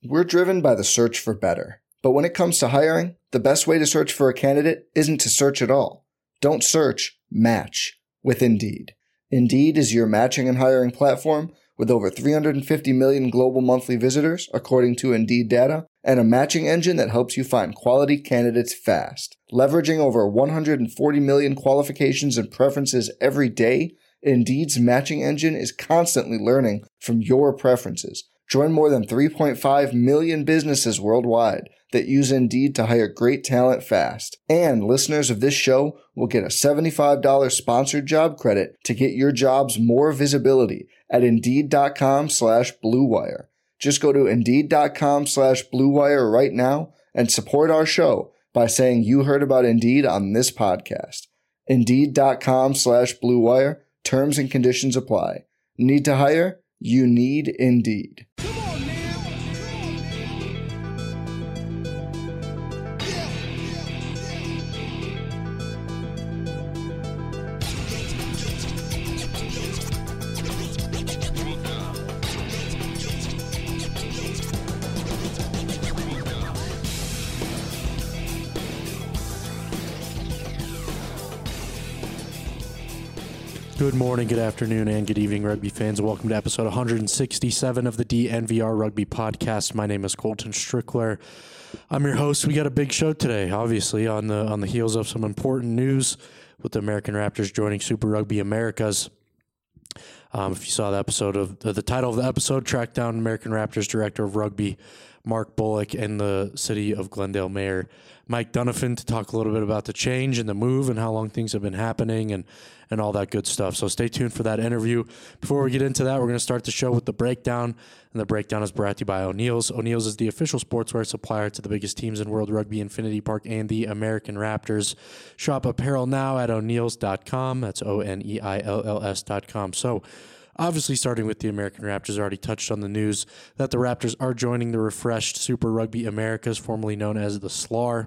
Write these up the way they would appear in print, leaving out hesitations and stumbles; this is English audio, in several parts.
We're driven by the search for better. But when it comes to hiring, the best way to search for a candidate isn't to search at all. Don't search, match with Indeed. Indeed is your matching and hiring platform with over 350 million global monthly visitors, according to Indeed data, and a matching engine that helps you find quality candidates fast. Leveraging over 140 million qualifications and preferences every day, Indeed's matching engine is constantly learning from your preferences. Join more than 3.5 million businesses worldwide that use Indeed to hire great talent fast. And listeners of this show will get a $75 sponsored job credit to get your jobs more visibility at Indeed.com/Blue Wire. Just go to Indeed.com/Blue Wire right now and support our show by saying you heard about Indeed on this podcast. Indeed.com/Blue Wire. Terms and conditions apply. Need to hire? You need Indeed. Good morning, good afternoon, and good evening, rugby fans. Welcome to episode 167 of the DNVR Rugby Podcast. My name is Colton Strickler. I'm your host. We got a big show today, obviously, on the heels of some important news with the American Raptors joining Super Rugby Americas. If you saw the episode of the title of the episode, tracked down American Raptors Director of Rugby Mark Bullock and the City of Glendale Mayor Mike Donovan to talk a little bit about the change and the move and how long things have been happening and all that good stuff. So stay tuned for that interview. Before we get into that, we're going to start the show with the breakdown, and the breakdown is brought to you by O'Neill's. O'Neill's is the official sportswear supplier to the biggest teams in World Rugby, Infinity Park, and the American Raptors. Shop apparel now at O'Neills.com. That's ONEILLS.com. So obviously, starting with the American Raptors, already touched on the news that the Raptors are joining the refreshed Super Rugby Americas, formerly known as the SLAR.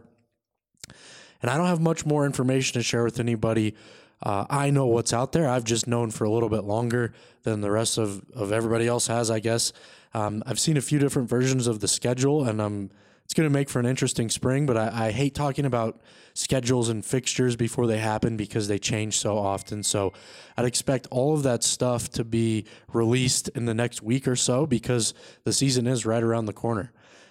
And I don't have much more information to share with anybody. I know what's out there. I've just known for a little bit longer than the rest of everybody else has, I guess. I've seen a few different versions of the schedule, and it's going to make for an interesting spring, but I hate talking about schedules and fixtures before they happen because they change so often. So I'd expect all of that stuff to be released in the next week or so because the season is right around the corner.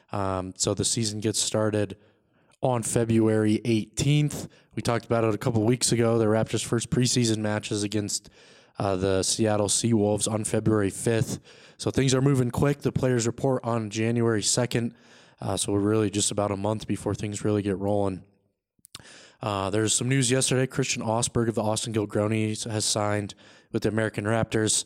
So the season gets started on February 18th. We talked about it a couple weeks ago. The Raptors' first preseason matches against the Seattle Seawolves on February 5th. So things are moving quick. The players report on January 2nd. So we're really just about a month before things really get rolling. There's some news yesterday. Christian Osberg of the Austin Gilgronis has signed with the American Raptors.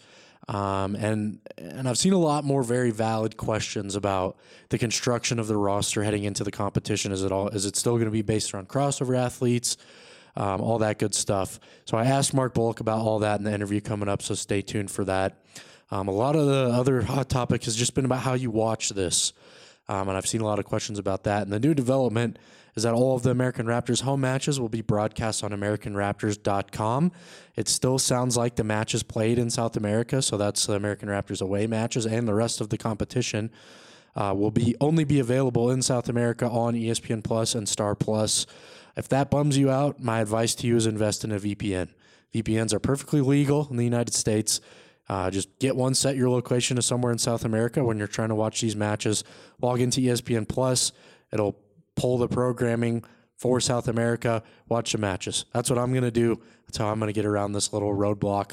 And I've seen a lot more very valid questions about the construction of the roster heading into the competition. Is it still going to be based around crossover athletes? All that good stuff. So I asked Mark Bullock about all that in the interview coming up, so stay tuned for that. A lot of the other hot topic has just been about how you watch this. And I've seen a lot of questions about that. And the new development is that all of the American Raptors home matches will be broadcast on AmericanRaptors.com. It still sounds like the matches played in South America, so that's the American Raptors away matches, and the rest of the competition will only be available in South America on ESPN Plus and Star Plus. If that bums you out, my advice to you is invest in a VPN. VPNs are perfectly legal in the United States. Just get one, set your location to somewhere in South America when you're trying to watch these matches. Log into ESPN Plus. It'll pull the programming for South America, watch the matches. That's what I'm going to do. That's how I'm going to get around this little roadblock.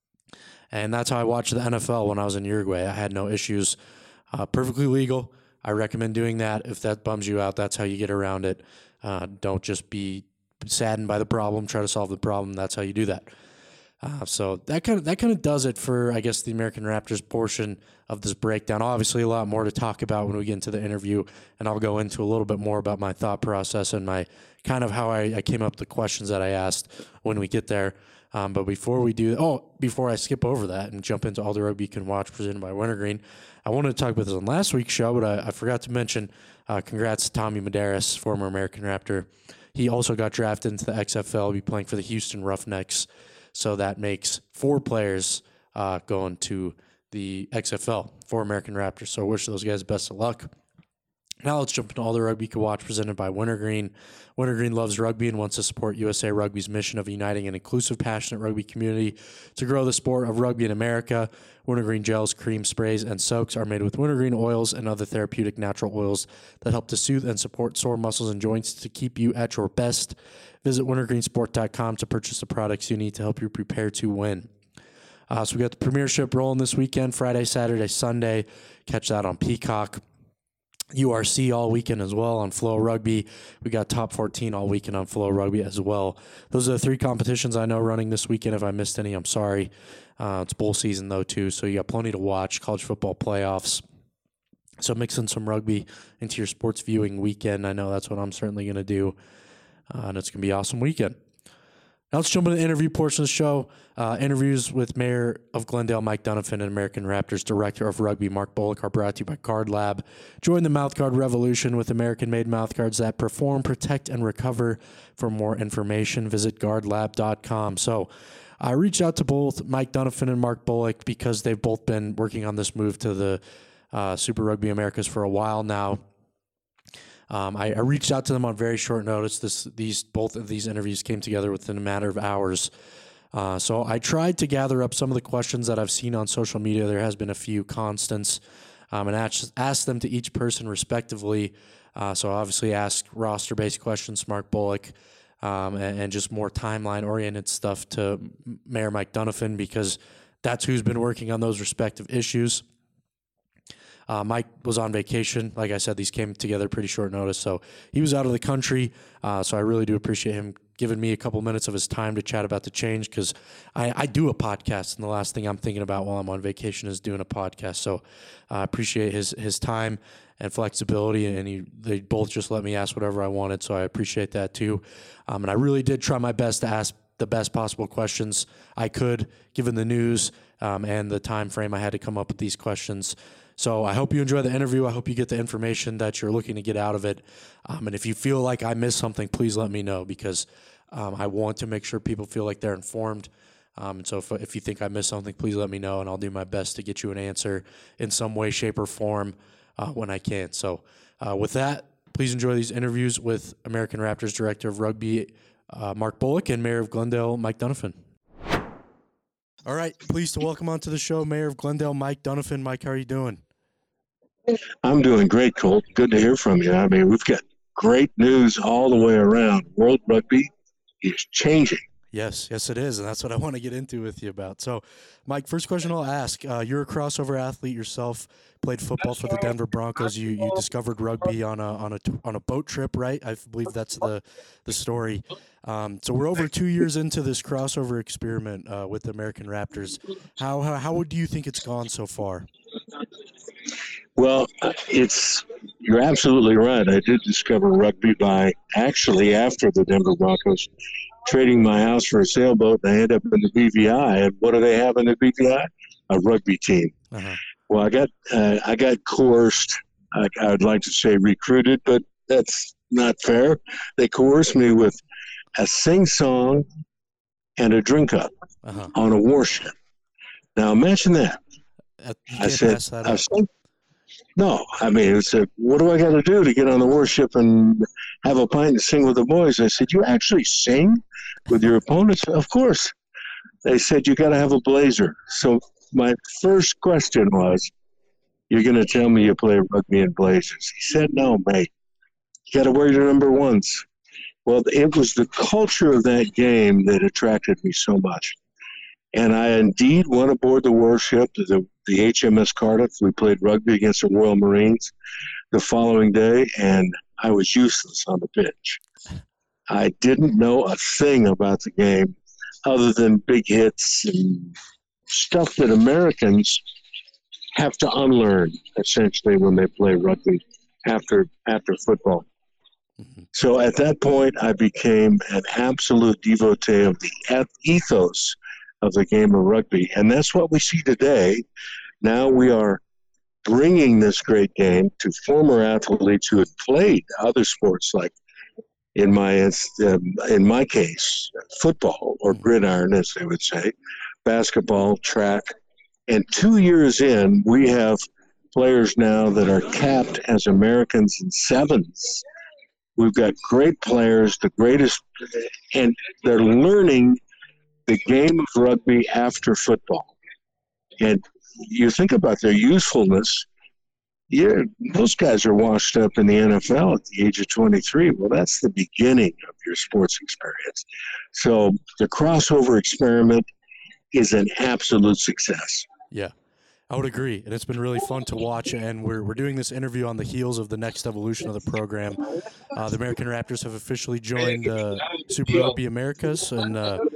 And that's how I watched the NFL when I was in Uruguay. I had no issues. Perfectly legal. I recommend doing that. If that bums you out, that's how you get around it. Don't just be saddened by the problem. Try to solve the problem. That's how you do that. So that kind of does it for, I guess, the American Raptors portion of this breakdown. Obviously, a lot more to talk about when we get into the interview, and I'll go into a little bit more about my thought process and my kind of how I came up with the questions that I asked when we get there. But before I skip over that and jump into all the rugby you can watch presented by Wintergreen, I wanted to talk about this on last week's show, but I forgot to mention congrats to Tommy Medeiros, former American Raptor. He also got drafted into the XFL, will be playing for the Houston Roughnecks. So that makes 4 players going to the XFL for American Raptors. So I wish those guys best of luck. Now let's jump into all the rugby you can watch, presented by Wintergreen. Wintergreen loves rugby and wants to support USA Rugby's mission of uniting an inclusive, passionate rugby community to grow the sport of rugby in America. Wintergreen gels, cream, sprays, and soaks are made with wintergreen oils and other therapeutic natural oils that help to soothe and support sore muscles and joints to keep you at your best. Visit wintergreensport.com to purchase the products you need to help you prepare to win. So we got the Premiership rolling this weekend, Friday, Saturday, Sunday. Catch that on Peacock. URC all weekend as well on Flow Rugby. We got Top 14 all weekend on Flow Rugby as well. Those are the three competitions I know running this weekend. If I missed any, I'm sorry. It's bowl season, though, too, so you got plenty to watch. College football playoffs. So mix in some rugby into your sports viewing weekend. I know that's what I'm certainly going to do, and it's going to be an awesome weekend. Now let's jump into the interview portion of the show. Interviews with Mayor of Glendale, Mike Donovan, and American Raptors Director of Rugby, Mark Bullock, are brought to you by Guard Lab. Join the mouthguard revolution with American-made mouthguards that perform, protect, and recover. For more information, visit guardlab.com. So I reached out to both Mike Donovan and Mark Bullock because they've both been working on this move to the Super Rugby Americas for a while now. I reached out to them on very short notice. Both of these interviews came together within a matter of hours. So I tried to gather up some of the questions that I've seen on social media. There has been a few constants, and asked them to each person respectively. So obviously ask roster-based questions to Mark Bullock, and just more timeline-oriented stuff to Mayor Mike Donovan, because that's who's been working on those respective issues. Mike was on vacation. Like I said, these came together pretty short notice, so he was out of the country. So I really do appreciate him giving me a couple minutes of his time to chat about the change, because I do a podcast, and the last thing I'm thinking about while I'm on vacation is doing a podcast. So I appreciate his time and flexibility, and they both just let me ask whatever I wanted, so I appreciate that too. And I really did try my best to ask the best possible questions I could, given the news and the time frame I had to come up with these questions. So I hope you enjoy the interview. I hope you get the information that you're looking to get out of it. And if you feel like I missed something, please let me know, because I want to make sure people feel like they're informed. And so if you think I missed something, please let me know, and I'll do my best to get you an answer in some way, shape, or form when I can. So with that, please enjoy these interviews with American Raptors Director of Rugby, Mark Bullock, and Mayor of Glendale, Mike Donovan. All right, pleased to welcome onto the show Mayor of Glendale, Mike Donovan. Mike, how are you doing? I'm doing great, Colt. Good to hear from you. I mean, we've got great news all the way around. World rugby is changing. Yes, it is, and that's what I want to get into with you about. So, Mike, first question I'll ask, you're a crossover athlete yourself, played football for the Denver Broncos. You discovered rugby on a boat trip, right? I believe that's the story. So we're over 2 years into this crossover experiment with the American Raptors. How do you think it's gone so far? Well, you're absolutely right. I did discover rugby actually after the Denver Broncos trading my house for a sailboat, and I ended up in the BVI. And what do they have in the BVI? A rugby team. Uh-huh. Well, I got coerced. I'd like to say recruited, but that's not fair. They coerced me with a sing-song and a drink-up on a warship. Now, imagine that. I said, no, I mean, it said, what do I got to do to get on the warship and have a pint and sing with the boys? I said, you actually sing with your opponents? Of course. They said, you got to have a blazer. So my first question was, you're going to tell me you play rugby in blazers? He said, no, mate. You got to wear your number ones. Well, it was the culture of that game that attracted me so much. And I indeed went aboard the warship, the HMS Cardiff. We played rugby against the Royal Marines the following day, and I was useless on the pitch. I didn't know a thing about the game other than big hits and stuff that Americans have to unlearn, essentially, when they play rugby after football. Mm-hmm. So at that point, I became an absolute devotee of the ethos of the game of rugby. And that's what we see today. Now we are bringing this great game to former athletes who had played other sports, like in my case, football or gridiron, as they would say, basketball, track. And 2 years in, we have players now that are capped as Americans in sevens. We've got great players, the greatest, and they're learning the game of rugby after football. And you think about their usefulness. Yeah, those guys are washed up in the NFL at the age of 23. Well, that's the beginning of your sports experience. So the crossover experiment is an absolute success. Yeah, I would agree. And it's been really fun to watch. And we're doing this interview on the heels of the next evolution of the program. The American Raptors have officially joined Super Rugby Americas. And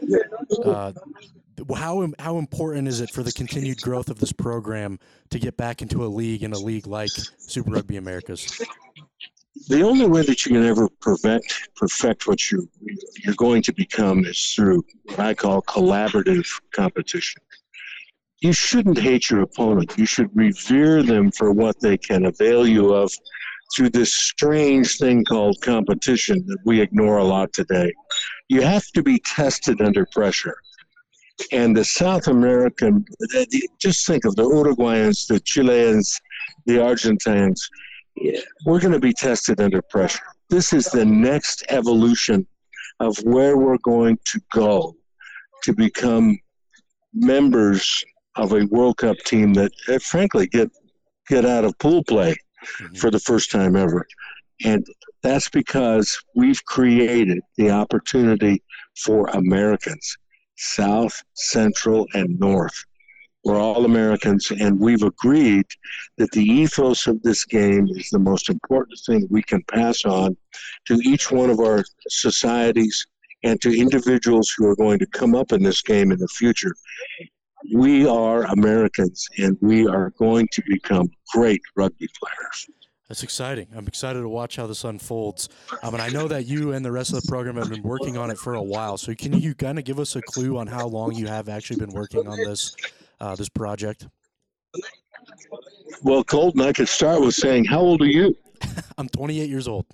how important is it for the continued growth of this program to get back into a league like Super Rugby Americas? The only way that you can ever perfect what you're going to become is through what I call collaborative competition. You shouldn't hate your opponent. You should revere them for what they can avail you of through this strange thing called competition that we ignore a lot today. You have to be tested under pressure. And the South American, just think of the Uruguayans, the Chileans, the Argentines. We're going to be tested under pressure. This is the next evolution of where we're going to go to become members of a World Cup team that, frankly, get out of pool play for the first time ever. And that's because we've created the opportunity for Americans, South, Central, and North. We're all Americans, and we've agreed that the ethos of this game is the most important thing we can pass on to each one of our societies and to individuals who are going to come up in this game in the future. We are Americans, and we are going to become great rugby players. That's exciting. I'm excited to watch how this unfolds. And I know that you and the rest of the program have been working on it for a while. So can you kind of give us a clue on how long you have actually been working on this project? Well, Colton, I could start with saying, how old are you? I'm 28 years old.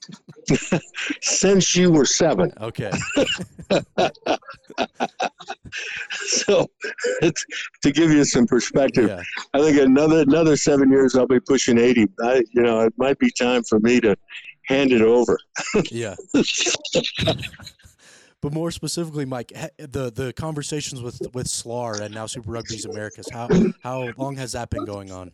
Since you were 7. Okay. So, to give you some perspective, I think another 7 years I'll be pushing 80. It might be time for me to hand it over. Yeah. But more specifically, Mike, the conversations with SLAR and now Super Rugby's Americas, how long has that been going on?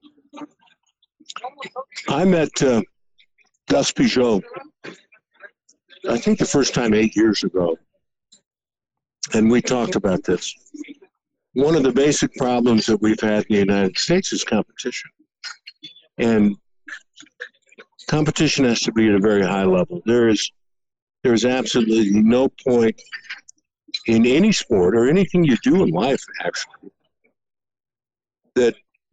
I met Gus Pigeot, I think the first time 8 years ago, and we talked about this. One of the basic problems that we've had in the United States is competition. And competition has to be at a very high level. There is absolutely no point in any sport or anything you do in life, actually, that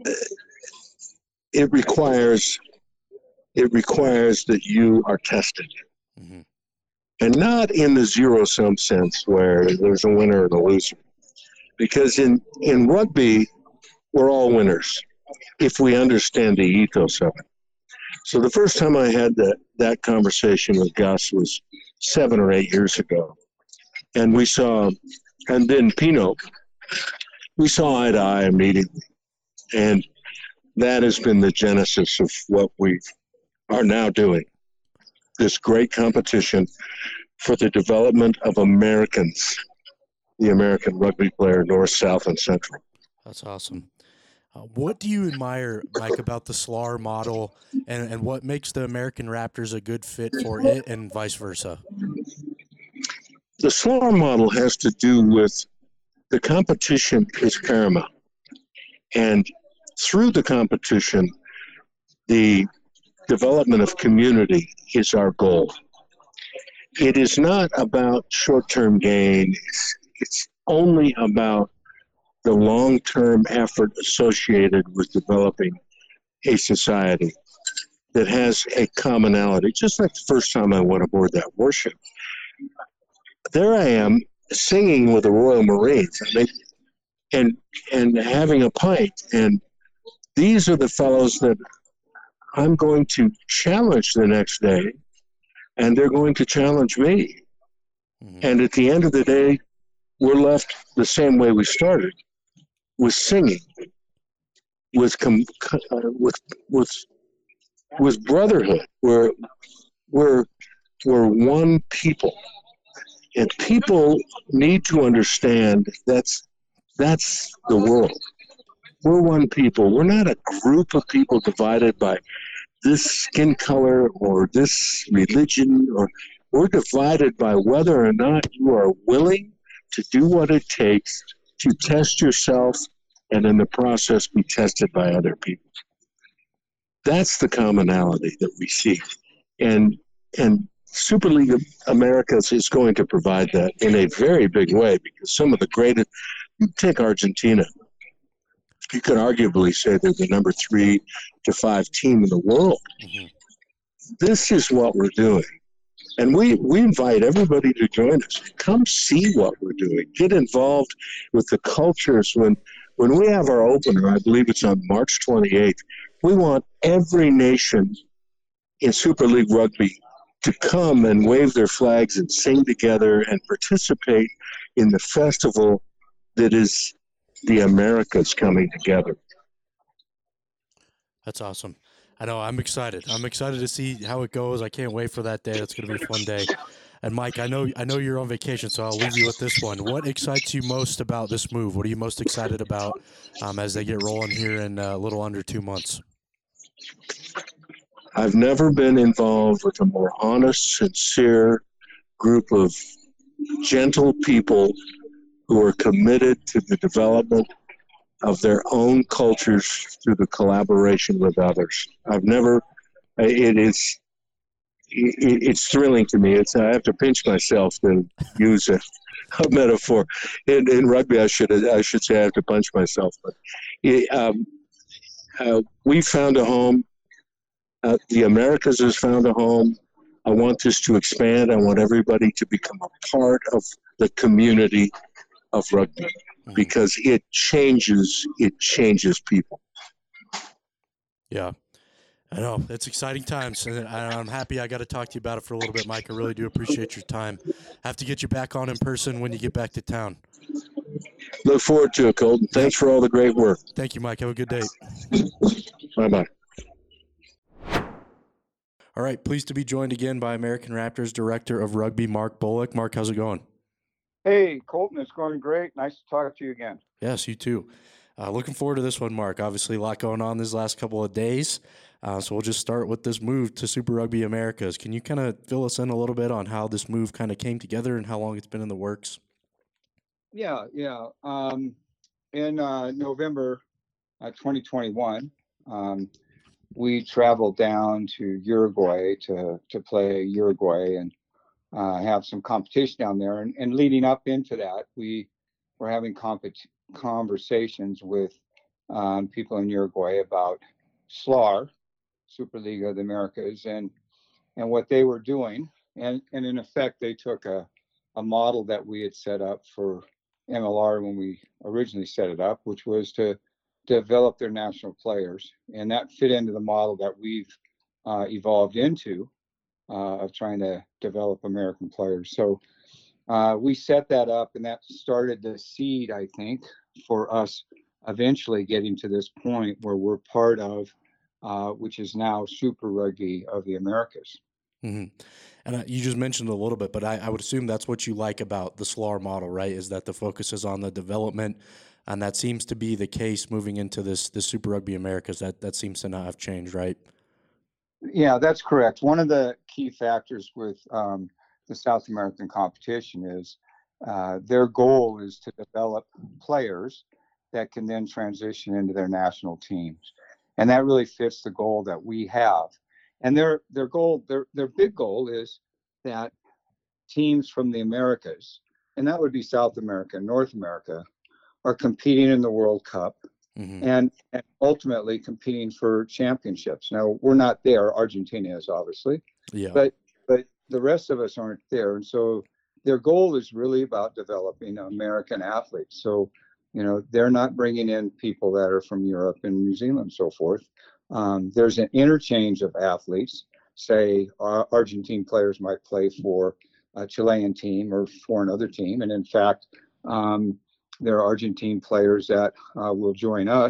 it requires that you are tested. Mm-hmm. And not in the zero-sum sense where there's a winner and a loser. Because in rugby, we're all winners if we understand the ethos of it. So the first time I had that conversation with Gus was 7 or 8 years ago. And then Pino, we saw eye to eye immediately. And that has been the genesis of what we are now doing. This great competition for the development of Americans, the American rugby player, North, South, and Central. That's awesome. What do you admire, Mike, about the SLAR model and what makes the American Raptors a good fit for it and vice versa? The SLAR model has to do with the competition is paramount. And through the competition, the development of community is our goal. It is not about short-term gain. It's only about the long-term effort associated with developing a society that has a commonality. Just like the first time I went aboard that warship, there I am singing with the Royal Marines and having a pint. And these are the fellows that I'm going to challenge the next day, and they're going to challenge me. Mm-hmm. And at the end of the day, we're left the same way we started, with singing. with brotherhood. We're one people, and people need to understand that's the world. We're one people. We're not a group of people divided by this skin color or this religion, or we're divided by whether or not you are willing to do what it takes to test yourself and in the process be tested by other people. That's the commonality that we see. And Super League of Americas is going to provide that in a very big way, because some of the greatest, you take Argentina, you could arguably say they're the number 3 to 5 team in the world. Mm-hmm. This is what we're doing. And we invite everybody to join us. Come see what we're doing. Get involved with the cultures. When we have our opener, I believe it's on March 28th, we want every nation in Super League Rugby to come and wave their flags and sing together and participate in the festival that is the Americas coming together. That's awesome. I know. I'm excited. I'm excited to see how it goes. I can't wait for that day. It's going to be a fun day. And Mike, I know you're on vacation, so I'll leave you with this one. What excites you most about this move? What are you most excited about as they get rolling here in a little under 2 months? I've never been involved with a more honest, sincere group of gentle people who are committed to the development of their own cultures through the collaboration with others. It's thrilling to me. I have to pinch myself to use a metaphor. In rugby, I should say I have to punch myself. But we found a home. The Americas has found a home. I want this to expand. I want everybody to become a part of the community of rugby, because it changes people. Yeah, I know. It's exciting times, and I'm happy I got to talk to you about it for a little bit, Mike. I really do appreciate your time. I have to get you back on in person when you get back to town. Look forward to it, Colton. Thanks for all the great work. Thank you, Mike. Have a good day. Bye-bye. All right, pleased to be joined again by American Raptors Director of Rugby, Mark Bullock. Mark, how's it going? Hey, Colton, it's going great. Nice to talk to you again. Yes, you too. Looking forward to this one, Mark. Obviously, a lot going on these last couple of days. So we'll just start with this move to Super Rugby Americas. Can you kind of fill us in a little bit on how this move kind of came together and how long it's been in the works? Yeah. In November 2021, we traveled down to Uruguay to play Uruguay and have some competition down there. And leading up into that, we were having conversations with people in Uruguay about SLAR, Super League of the Americas, and what they were doing. And in effect, they took a model that we had set up for MLR when we originally set it up, which was to develop their national players. And that fit into the model that we've evolved into of trying to develop American players. So we set that up, and that started the seed, I think, for us eventually getting to this point where we're part of, which is now Super Rugby of the Americas. Mm-hmm. And you just mentioned a little bit, but I would assume that's what you like about the SLAR model, right? Is that the focus is on the development, and that seems to be the case moving into this Super Rugby Americas. That seems to not have changed, right? Yeah, that's correct. One of the key factors with the South American competition is their goal is to develop players that can then transition into their national teams, and that really fits the goal that we have. And their big goal is that teams from the Americas, and that would be South America, North America, are competing in the World Cup, and ultimately competing for championships. Now, we're not there. Argentina is, obviously, but the rest of us aren't there. And so their goal is really about developing American athletes. So, they're not bringing in people that are from Europe and New Zealand and so forth. There's an interchange of athletes. Say Argentine players might play for a Chilean team or for another team. And in fact, there are Argentine players that will join us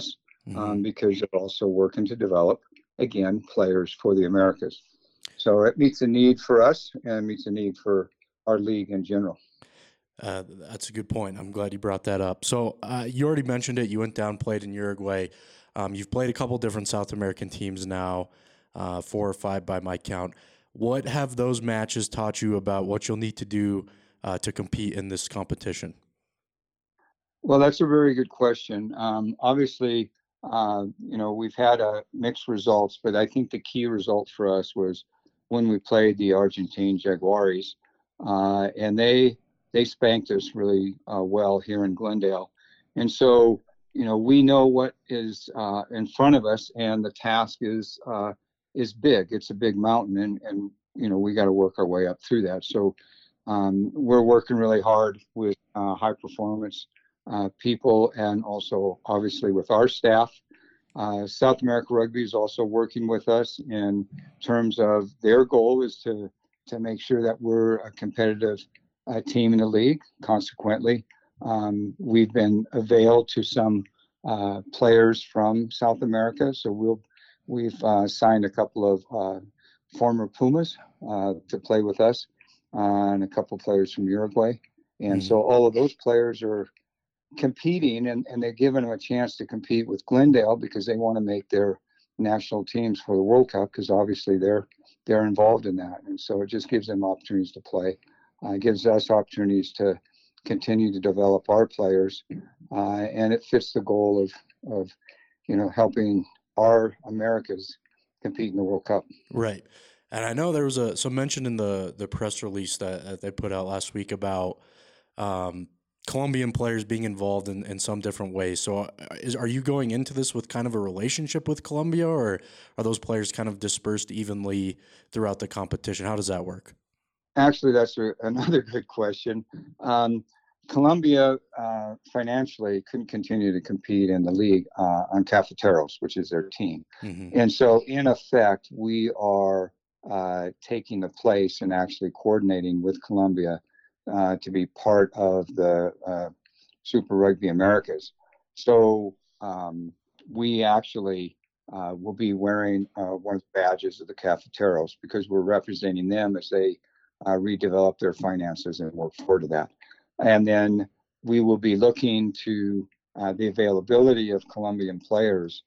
because they're also working to develop, again, players for the Americas. So it meets a need for us and meets a need for our league in general. That's a good point. I'm glad you brought that up. So you already mentioned it. You went down, played in Uruguay. You've played a couple different South American teams now, 4 or 5 by my count. What have those matches taught you about what you'll need to do to compete in this competition? Well, that's a very good question. Obviously, we've had mixed results, but I think the key result for us was when we played the Argentine Jaguares, and they spanked us really well here in Glendale. And so, we know what is in front of us, and the task is big. It's a big mountain, and we got to work our way up through that. So we're working really hard with high performance people, and also obviously with our staff. South America Rugby is also working with us in terms of their goal is to make sure that we're a competitive team in the league. Consequently, we've been availed to some players from South America, so we've signed a couple of former Pumas to play with us, and a couple players from Uruguay, and so all of those players are competing, and they're giving them a chance to compete with Glendale because they want to make their national teams for the World Cup, because obviously they're involved in that, and so it just gives them opportunities to play. It gives us opportunities to continue to develop our players, and it fits the goal of helping our Americas compete in the World Cup. Right. And I know there was some mention in the press release that they put out last week about Colombian players being involved in some different ways. So are you going into this with kind of a relationship with Colombia, or are those players kind of dispersed evenly throughout the competition? How does that work? Actually, that's another good question. Colombia financially couldn't continue to compete in the league on Cafeteros, which is their team. And so in effect, we are taking the place and actually coordinating with Colombia to be part of the Super Rugby Americas. So we actually will be wearing one of the badges of the Cafeteros, because we're representing them as they redevelop their finances and work forward to that. And then we will be looking to the availability of Colombian players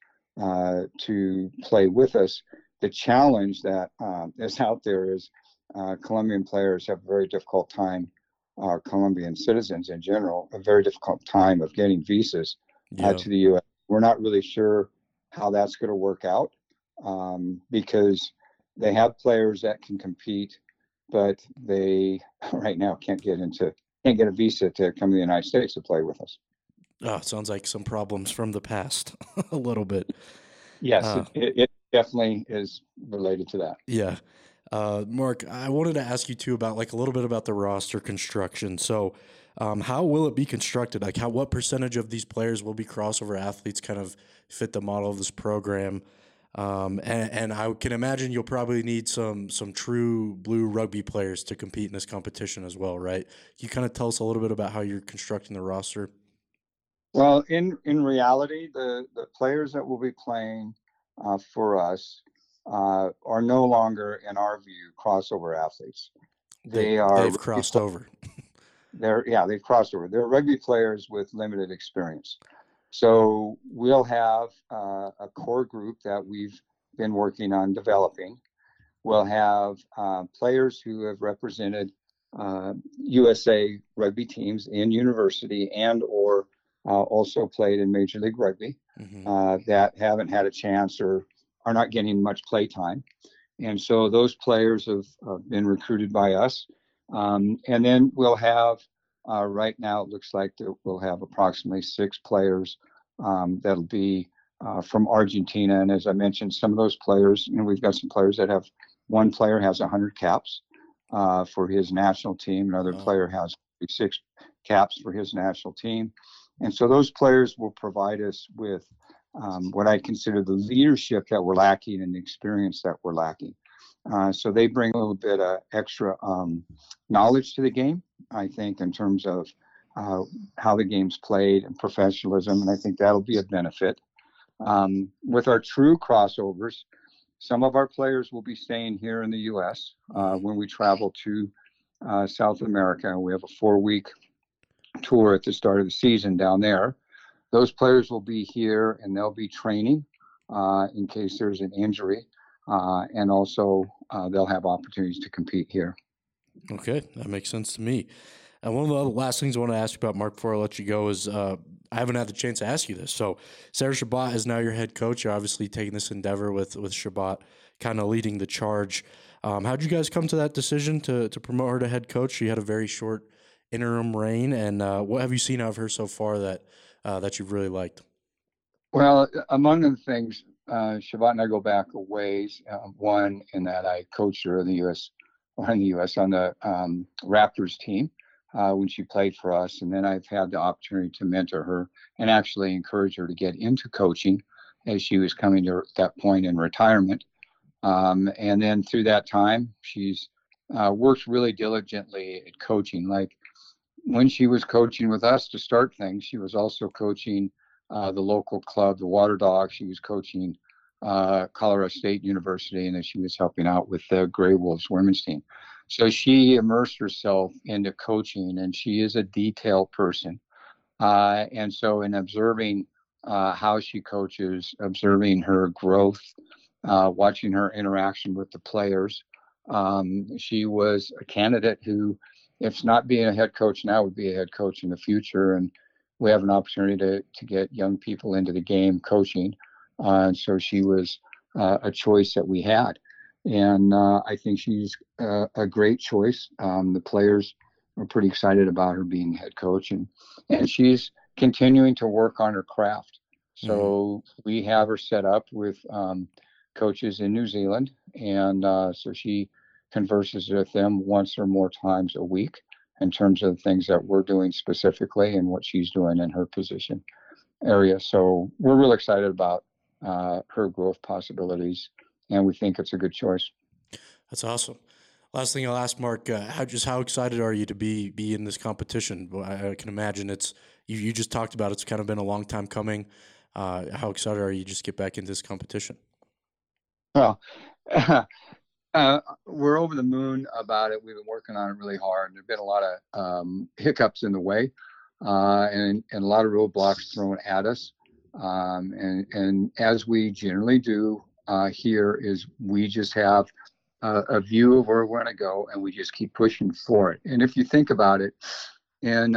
to play with us. The challenge that is out there is Colombian players have a very difficult time, Colombian citizens in general, a very difficult time of getting visas to the U.S. We're not really sure how that's going to work out, because they have players that can compete, but they right now can't get a visa to come to the United States to play with us. Oh, sounds like some problems from the past a little bit. Yes, it definitely is related to that. Yeah. Mark, I wanted to ask you too about a little bit about the roster construction. So how will it be constructed? What percentage of these players will be crossover athletes, kind of fit the model of this program? And I can imagine you'll probably need some true blue rugby players to compete in this competition as well, right? Can you kind of tell us a little bit about how you're constructing the roster? Well, in reality, the players that will be playing for us are no longer, in our view, crossover athletes. They've crossed over. They've crossed over. They're rugby players with limited experience. So we'll have a core group that we've been working on developing. We'll have players who have represented USA rugby teams in university and or also played in Major League Rugby that haven't had a chance or are not getting much play time. And so those players have been recruited by us. And then we'll have, right now, it looks like that we'll have approximately 6 players that'll be from Argentina. And as I mentioned, some of those players, we've got some players that have, one player has 100 caps for his national team. Another player has 6 caps for his national team. And so those players will provide us with what I consider the leadership that we're lacking and the experience that we're lacking. So they bring a little bit of extra knowledge to the game, I think, in terms of how the game's played and professionalism, and I think that'll be a benefit. With our true crossovers, some of our players will be staying here in the U.S. When we travel to South America. We have a 4-week tour at the start of the season down there. Those players will be here and they'll be training in case there's an injury. And also they'll have opportunities to compete here. Okay, that makes sense to me. And one of the last things I want to ask you about, Mark, before I let you go is I haven't had the chance to ask you this. So Sarah Chabot is now your head coach. You're obviously taking this endeavor with Chabot kind of leading the charge. How'd you guys come to that decision to promote her to head coach? She had a very short interim reign, and what have you seen out of her so far that you've really liked? Well, among the things, Chabot and I go back a ways. One, in that I coached her in the U.S. on the Raptors team when she played for us, and then I've had the opportunity to mentor her and actually encourage her to get into coaching as she was coming to that point in retirement. And then through that time, she's worked really diligently at coaching. Like when she was coaching with us to start things, she was also coaching the local club, the Water Dogs. She was coaching Colorado State University, and then she was helping out with the Gray Wolves women's team. So she immersed herself into coaching, and she is a detail person. And so in observing how she coaches, observing her growth, watching her interaction with the players, she was a candidate who, if not being a head coach now, would be a head coach in the future. And we have an opportunity to get young people into the game coaching. So she was a choice that we had. And I think she's a great choice. The players are pretty excited about her being head coach. And she's continuing to work on her craft. So we have her set up with coaches in New Zealand. And so she converses with them once or more times a week in terms of things that we're doing specifically and what she's doing in her position area. So we're really excited about her growth possibilities, and we think it's a good choice. That's awesome. Last thing I'll ask, Mark, how excited are you to be in this competition? I can imagine it's you just talked about it's kind of been a long time coming. How excited are you to just get back into this competition? Well, we're over the moon about it. We've been working on it really hard. There've been a lot of hiccups in the way, and a lot of roadblocks thrown at us. And as we generally do here, is we just have a view of where we're going to go, and we just keep pushing for it. And if you think about it, in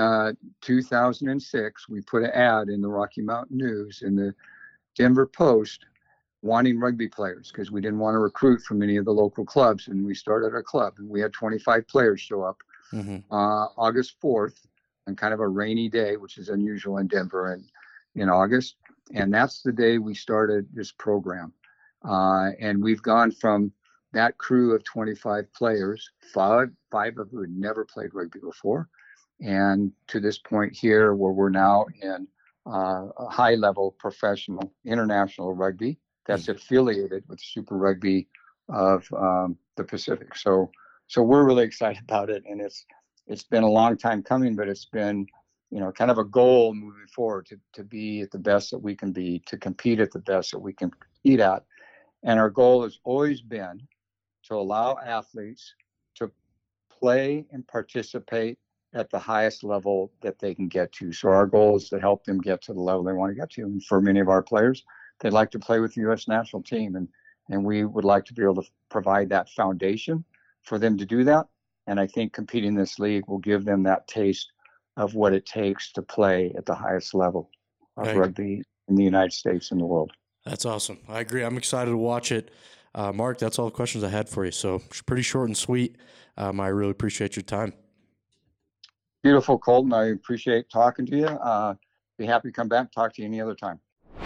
2006, we put an ad in the Rocky Mountain News in the Denver Post wanting rugby players because we didn't want to recruit from any of the local clubs. And we started our club, and we had 25 players show up August 4th on kind of a rainy day, which is unusual in Denver in August. And that's the day we started this program. And we've gone from that crew of 25 players, five of who had never played rugby before, and to this point here where we're now in a high-level professional international rugby that's affiliated with Super Rugby of the Pacific. So we're really excited about it, and it's been a long time coming, but it's been kind of a goal moving forward to be at the best that we can be, to compete at the best that we can compete at. And our goal has always been to allow athletes to play and participate at the highest level that they can get to. So our goal is to help them get to the level they want to get to. And for many of our players, they'd like to play with the U.S. national team. And we would like to be able to provide that foundation for them to do that. And I think competing in this league will give them that taste of what it takes to play at the highest level of rugby in the United States and the world. That's awesome. I agree. I'm excited to watch it. Mark, that's all the questions I had for you. So pretty short and sweet. I really appreciate your time. Beautiful, Colton. I appreciate talking to you. Be happy to come back and talk to you any other time.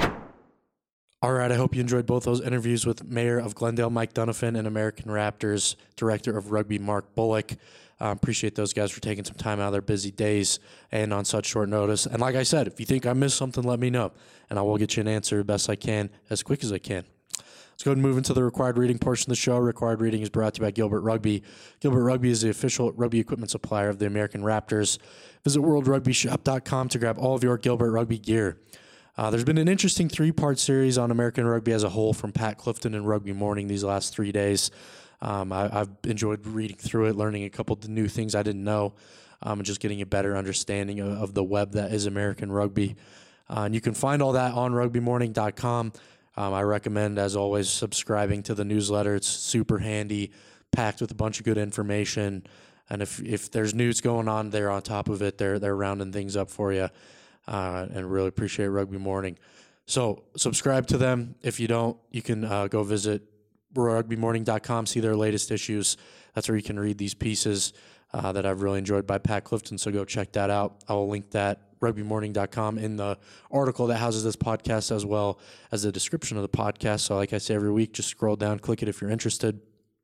All right. I hope you enjoyed both those interviews with Mayor of Glendale, Mike Donovan, and American Raptors Director of Rugby, Mark Bullock. Appreciate those guys for taking some time out of their busy days and on such short notice. And like I said, if you think I missed something, let me know, and I will get you an answer the best I can, as quick as I can. Let's go ahead and move into the required reading portion of the show. Required reading is brought to you by Gilbert Rugby. Gilbert Rugby is the official rugby equipment supplier of the American Raptors. Visit worldrugbyshop.com to grab all of your Gilbert Rugby gear. There's been an interesting 3-part series on American rugby as a whole from Pat Clifton and Rugby Morning these last 3 days. I've enjoyed reading through it, learning a couple of new things I didn't know, and just getting a better understanding of the web that is American rugby. And you can find all that on rugbymorning.com. I recommend, as always, subscribing to the newsletter. It's super handy, packed with a bunch of good information. And if there's news going on, they're on top of it. They're rounding things up for you, and really appreciate Rugby Morning. So subscribe to them. If you don't, you can go visit rugbymorning.com, see their latest issues. That's where you can read these pieces that I've really enjoyed by Pat Clifton. So go check that out. I will link that, rugbymorning.com, in the article that houses this podcast, as well as the description of the podcast. So like I say every week, just scroll down, click it if you're interested,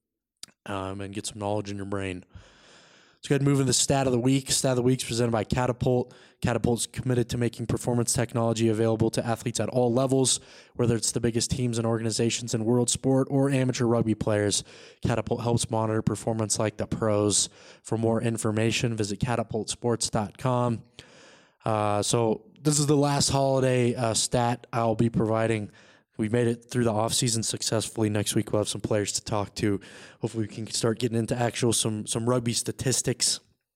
and get some knowledge in your brain. Let's go ahead and move into the Stat of the Week. Stat of the Week is presented by Catapult. Catapult's committed to making performance technology available to athletes at all levels, whether it's the biggest teams and organizations in world sport or amateur rugby players. Catapult helps monitor performance like the pros. For more information, visit catapultsports.com. So this is the last holiday stat I'll be providing. We made it through the offseason successfully. Next week we'll have some players to talk to. Hopefully we can start getting into actual some rugby statistics.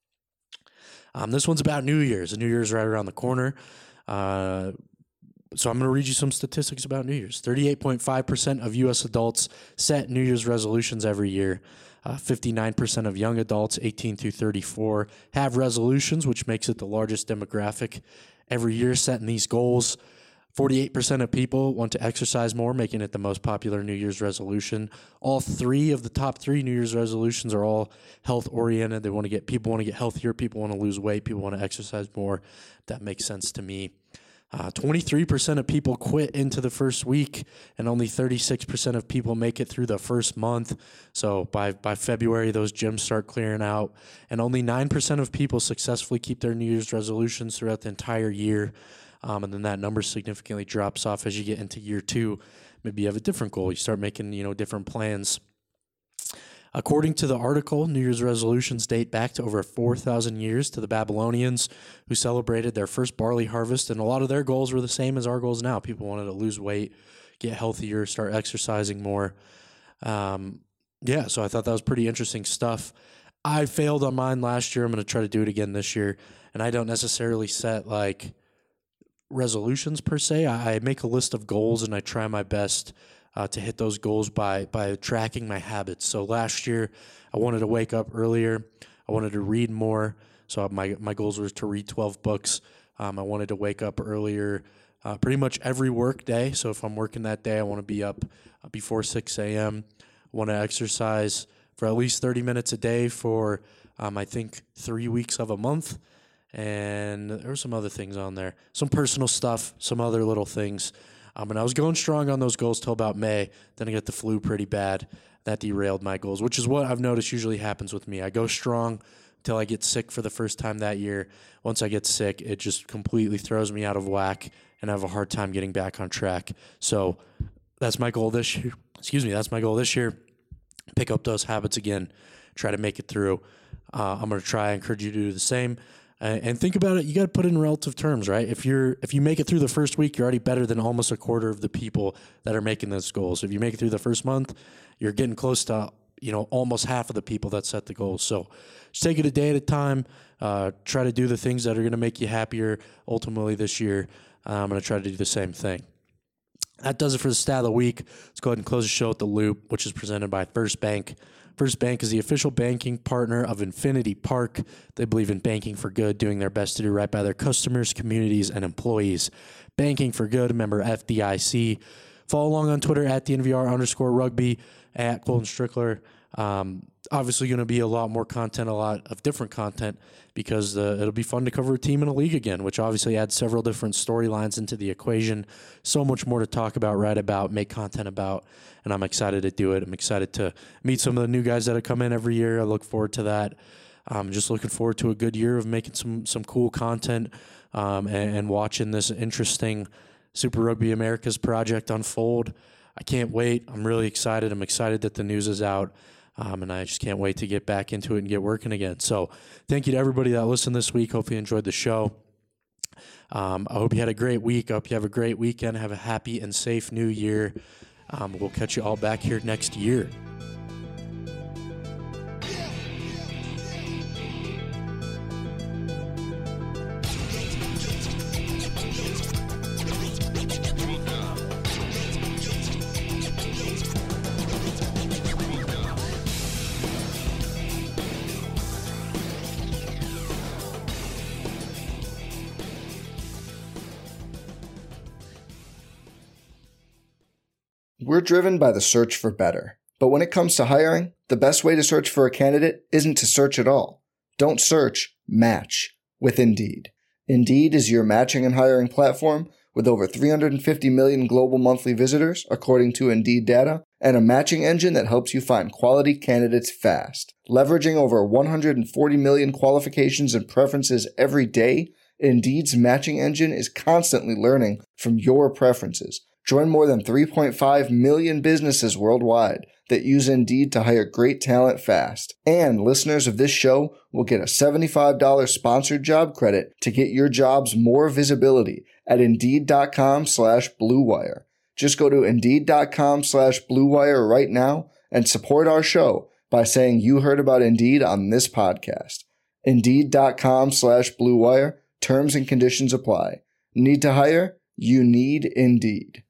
This one's about New Year's. The New Year's right around the corner. So I'm going to read you some statistics about New Year's. 38.5% of U.S. adults set New Year's resolutions every year. 59% of young adults, 18 through 34, have resolutions, which makes it the largest demographic every year setting these goals. 48% of people want to exercise more, making it the most popular New Year's resolution. All 3 of the top 3 New Year's resolutions are all health-oriented. People want to get healthier, people want to lose weight, people want to exercise more. That makes sense to me. 23% of people quit into the first week, and only 36% of people make it through the first month. So by February, those gyms start clearing out. And only 9% of people successfully keep their New Year's resolutions throughout the entire year. And then that number significantly drops off as you get into year 2. Maybe you have a different goal. You start making, different plans. According to the article, New Year's resolutions date back to over 4,000 years to the Babylonians, who celebrated their first barley harvest, and a lot of their goals were the same as our goals now. People wanted to lose weight, get healthier, start exercising more. So I thought that was pretty interesting stuff. I failed on mine last year. I'm going to try to do it again this year, and I don't necessarily set resolutions per se. I make a list of goals and I try my best to hit those goals by tracking my habits. So last year I wanted to wake up earlier. I wanted to read more. So my goals were to read 12 books. I wanted to wake up earlier pretty much every work day. So if I'm working that day, I want to be up before 6 a.m. I want to exercise for at least 30 minutes a day for I think 3 weeks of a month. And there were some other things on there, some personal stuff, some other little things. And I was going strong on those goals till about May. Then I got the flu pretty bad. That derailed my goals, which is what I've noticed usually happens with me. I go strong until I get sick for the first time that year. Once I get sick, it just completely throws me out of whack, and I have a hard time getting back on track. So that's my goal this year. That's my goal this year. Pick up those habits again. Try to make it through. I'm going to try. I encourage you to do the same. And think about it. You got to put it in relative terms, right? If you make it through the first week, you're already better than almost a quarter of the people that are making those goals. If you make it through the first month, you're getting close to almost half of the people that set the goals. So just take it a day at a time. Try to do the things that are going to make you happier. Ultimately, this year, I'm going to try to do the same thing. That does it for the Stat of the Week. Let's go ahead and close the show with the Loop, which is presented by First Bank. First Bank is the official banking partner of Infinity Park. They believe in banking for good, doing their best to do right by their customers, communities, and employees. Banking for good, member FDIC. Follow along on Twitter at @DNVR_rugby, at Colton Strickler. Obviously going to be a lot more content, a lot of different content, because it'll be fun to cover a team in a league again, which obviously adds several different storylines into the equation. So much more to talk about, write about, make content about, and I'm excited to do it. I'm excited to meet some of the new guys that have come in every year. I look forward to that. I'm just looking forward to a good year of making some cool content and watching this interesting Super Rugby Americas project unfold. I can't wait. I'm really excited. I'm excited that the news is out. And I just can't wait to get back into it and get working again. So thank you to everybody that listened this week. Hope you enjoyed the show. I hope you had a great week. I hope you have a great weekend. Have a happy and safe new year. We'll catch you all back here next year. We're driven by the search for better. But when it comes to hiring, the best way to search for a candidate isn't to search at all. Don't search, match with Indeed. Indeed is your matching and hiring platform with over 350 million global monthly visitors, according to Indeed data, and a matching engine that helps you find quality candidates fast. Leveraging over 140 million qualifications and preferences every day, Indeed's matching engine is constantly learning from your preferences. Join more than 3.5 million businesses worldwide that use Indeed to hire great talent fast. And listeners of this show will get a $75 sponsored job credit to get your jobs more visibility at Indeed.com/Blue Wire. Just go to Indeed.com/Blue Wire right now and support our show by saying you heard about Indeed on this podcast. Indeed.com/Blue Wire. Terms and conditions apply. Need to hire? You need Indeed.